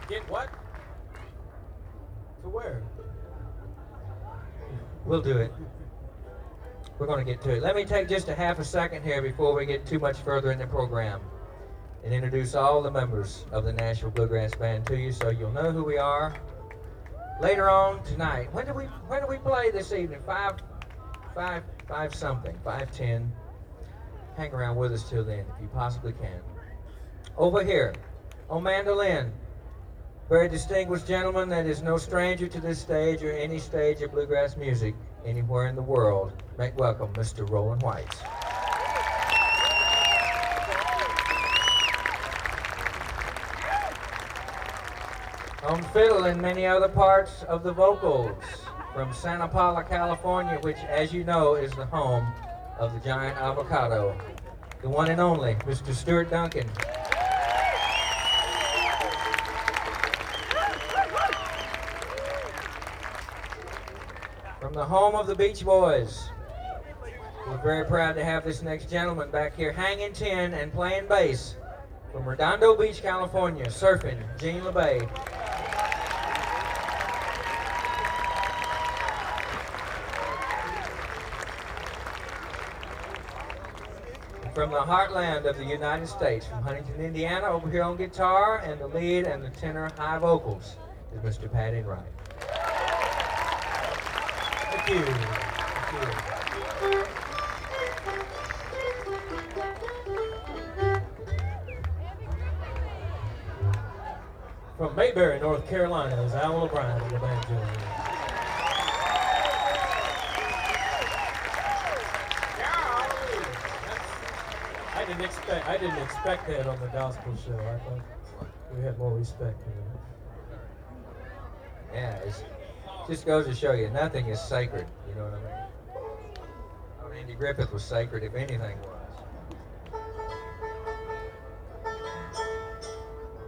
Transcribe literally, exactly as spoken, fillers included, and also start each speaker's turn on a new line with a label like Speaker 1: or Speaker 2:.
Speaker 1: Get what? To where?
Speaker 2: We'll do it. We're going to get to it. Let me take just a half a second here before we get too much further in the program and introduce all the members of the Nashville Bluegrass Band to you so you'll know who we are. Later on tonight, when do we when do we play this evening? Five, five, five something, five ten. Hang around with us till then if you possibly can. Over here, on mandolin, very distinguished gentleman that is no stranger to this stage or any stage of bluegrass music anywhere in the world. Make welcome Mister Roland White. On fiddle and many other parts of the vocals, from Santa Paula, California, which, as you know, is the home of the giant avocado, the one and only Mister Stuart Duncan. From the home of the Beach Boys, we're very proud to have this next gentleman back here hanging tin and playing bass from Redondo Beach, California, surfing, Gene LeBay. From the heartland of the United States, from Huntington, Indiana, over here on guitar and the lead and the tenor high vocals is Mister Pat Enright. Thank you. Thank you.
Speaker 1: From Mayberry, North Carolina, is Alan O'Brien in the banjo. I didn't expect. I didn't expect that on the gospel show. I thought we had more respect for that.
Speaker 2: Yeah, it just goes to show you, nothing is sacred. You know what I mean? I mean, Andy Griffith was sacred if anything was.